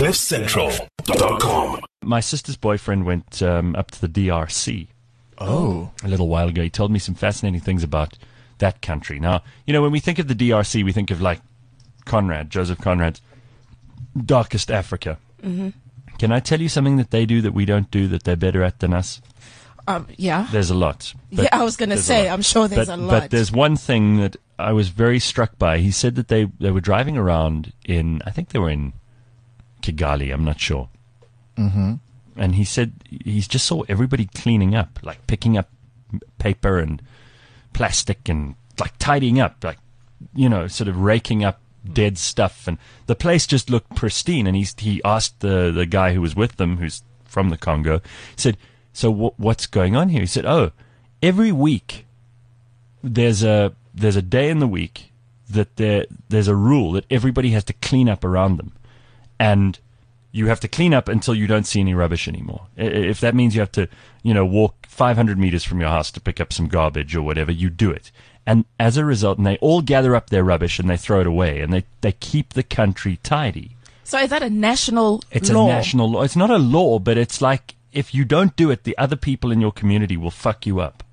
CliffCentral.com. My sister's boyfriend went up to the DRC. Oh. A little while ago. He told me some fascinating things about that country. Now, when we think of the DRC, we think of like Joseph Conrad's Darkest Africa. Mm-hmm. Can I tell you something that they do that we don't do that they're better at than us? Yeah. There's a lot. Yeah, I was going to say, I'm sure there's a lot. But there's one thing that I was very struck by. He said that they were driving around I think they were in Kigali, I'm not sure. Mm-hmm. And he said he just saw everybody cleaning up, like picking up paper and plastic and like tidying up, like, sort of raking up dead stuff. And the place just looked pristine. And he asked the guy who was with them, who's from the Congo, he said, so what's going on here? He said, every week there's a day in the week that there's a rule that everybody has to clean up around them. And you have to clean up until you don't see any rubbish anymore. If that means you have to, walk 500 meters from your house to pick up some garbage or whatever, you do it. And as a result, and they all gather up their rubbish and they throw it away, and they keep the country tidy. So is that a national law? It's a national law. It's not a law, but it's like if you don't do it, the other people in your community will fuck you up.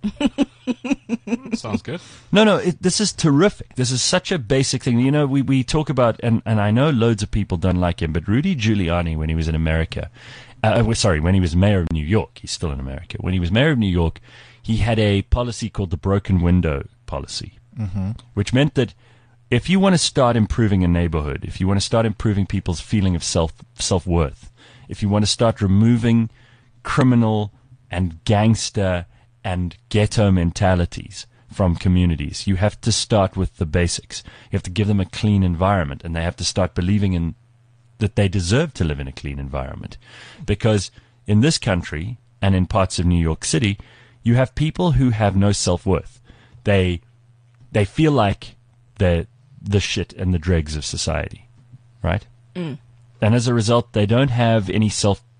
Sounds good. No, this is terrific. This is such a basic thing. We talk about, and I know loads of people don't like him, but Rudy Giuliani, when he was in America, when he was mayor of New York, he's still in America. When he was mayor of New York, he had a policy called the broken window policy, mm-hmm. which meant that if you want to start improving a neighborhood, if you want to start improving people's feeling of self-worth, if you want to start removing criminal and gangster and ghetto mentalities from communities, you have to start with the basics. You have to give them a clean environment, and they have to start believing that they deserve to live in a clean environment. Because in this country and in parts of New York City, you have people who have no self-worth. They feel like they're the shit and the dregs of society, right? Mm. And as a result, they don't have any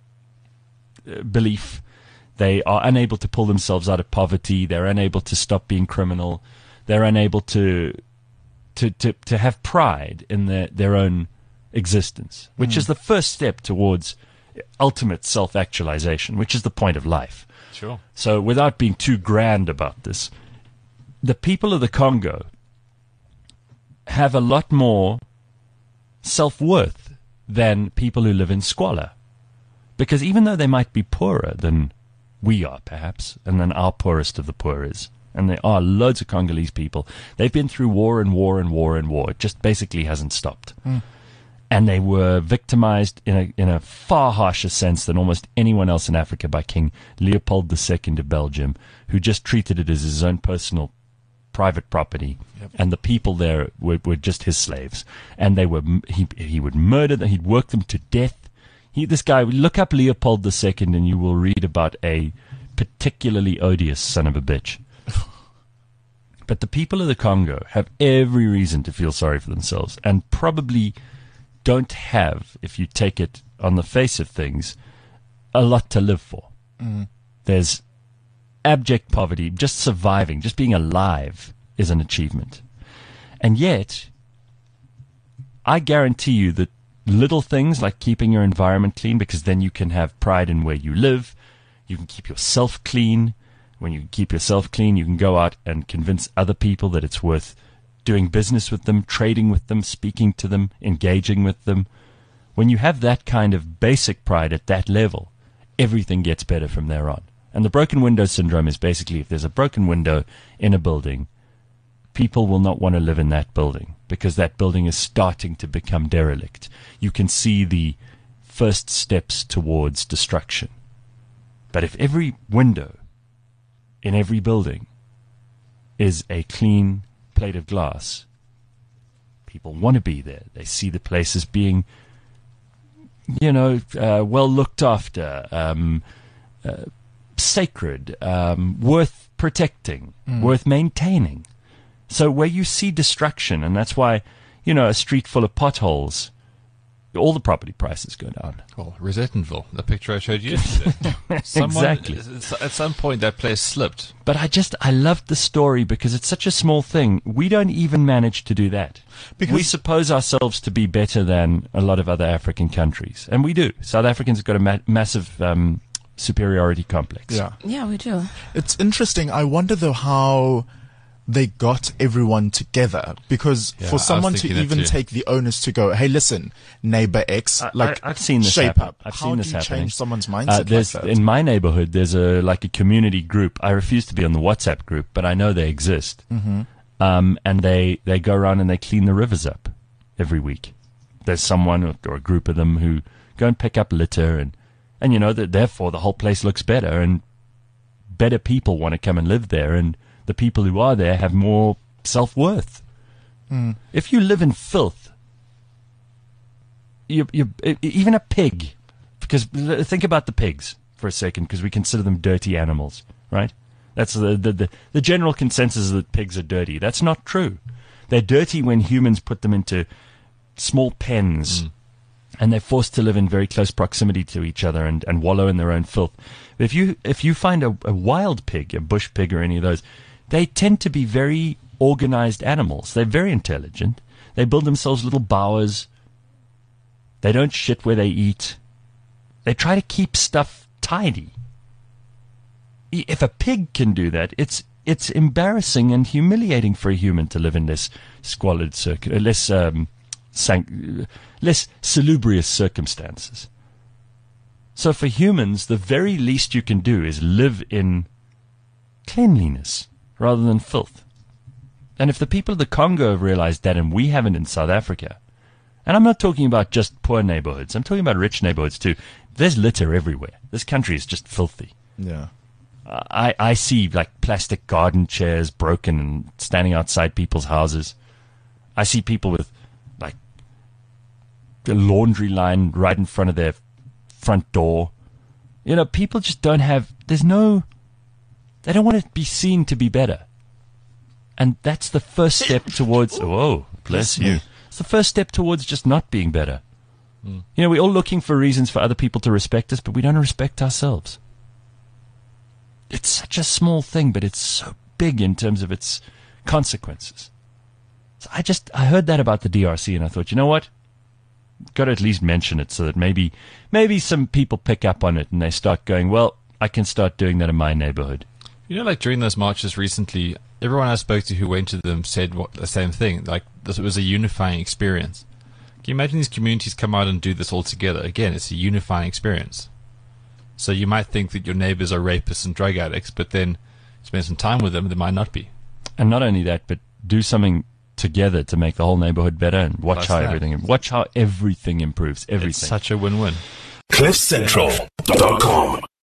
self-belief. They are unable to pull themselves out of poverty. They're unable to stop being criminal. They're unable to have pride in their own existence, which is the first step towards ultimate self-actualization, which is the point of life. Sure. So without being too grand about this, the people of the Congo have a lot more self-worth than people who live in squalor. Because even though they might be poorer than we are, perhaps, and than our poorest of the poor is, and there are loads of Congolese people, they've been through war and war and war and war. It just basically hasn't stopped. Mm. And they were victimized in a far harsher sense than almost anyone else in Africa by King Leopold II of Belgium, who just treated it as his own personal private property. Yep. And the people there were just his slaves. And he would murder them, he'd work them to death. This guy, look up Leopold II and you will read about a particularly odious son of a bitch. But the people of the Congo have every reason to feel sorry for themselves, and probably don't have, if you take it on the face of things, a lot to live for. Mm. There's abject poverty. Just surviving, just being alive is an achievement. And yet, I guarantee you that little things like keeping your environment clean, because then you can have pride in where you live. You can keep yourself clean. When you keep yourself clean, you can go out and convince other people that it's worth doing business with them, trading with them, speaking to them, engaging with them. When you have that kind of basic pride at that level, everything gets better from there on. And the broken window syndrome is basically, if there's a broken window in a building, people will not want to live in that building because that building is starting to become derelict. You can see the first steps towards destruction. But if every window in every building is a clean plate of glass, people want to be there. They see the place as being, well looked after, sacred, worth protecting, worth maintaining. So where you see destruction, and that's why, a street full of potholes all the property prices go down. Oh, Rosettenville, the picture I showed you yesterday. Exactly. At some point, that place slipped. But I loved the story because it's such a small thing. We don't even manage to do that. Because we suppose ourselves to be better than a lot of other African countries. And we do. South Africans have got a massive superiority complex. Yeah, we do. It's interesting. I wonder, though, how they got everyone together, because for someone to even take the onus to go, hey, listen, neighbor X, I've seen this shape happen. up. I've How seen do this you happening. change someone's mindset like that? In my neighborhood, there's a community group. I refuse to be on the WhatsApp group, but I know they exist. Mm-hmm. And they go around and they clean the rivers up every week. There's someone or a group of them who go and pick up litter, and you know that therefore the whole place looks better, and better people want to come and live there, and the people who are there have more self-worth. If you live in filth, you even a pig, because think about the pigs for a second, because we consider them dirty animals, right? That's the general consensus is that pigs are dirty. That's not true. They're dirty when humans put them into small pens, and they're forced to live in very close proximity to each other and wallow in their own filth. If you find a wild pig, a bush pig or any of those, they tend to be very organized animals. They're very intelligent. They build themselves little bowers. They don't shit where they eat. They try to keep stuff tidy. If a pig can do that, it's embarrassing and humiliating for a human to live in this squalid, less salubrious circumstances. So for humans, the very least you can do is live in cleanliness rather than filth. And if the people of the Congo have realized that, and we haven't in South Africa, and I'm not talking about just poor neighborhoods, I'm talking about rich neighborhoods too. There's litter everywhere. This country is just filthy. Yeah. I see like plastic garden chairs broken and standing outside people's houses. I see people with like the laundry line right in front of their front door. You know, people just don't have, they don't want to be seen to be better. And that's the first step towards, whoa, bless you. It's the first step towards just not being better. You know, we're all looking for reasons for other people to respect us, but we don't respect ourselves. It's such a small thing, but it's so big in terms of its consequences. So I heard that about the DRC, and I thought, you know what? Got to at least mention it so that maybe some people pick up on it and they start going, well, I can start doing that in my neighborhood. You know, like during those marches recently, everyone I spoke to who went to them said the same thing. Like, this was a unifying experience. Can you imagine these communities come out and do this all together? Again, it's a unifying experience. So you might think that your neighbors are rapists and drug addicts, but then spend some time with them, they might not be. And not only that, but do something together to make the whole neighborhood better, and watch how everything improves. Everything. It's such a win-win. CliffCentral.com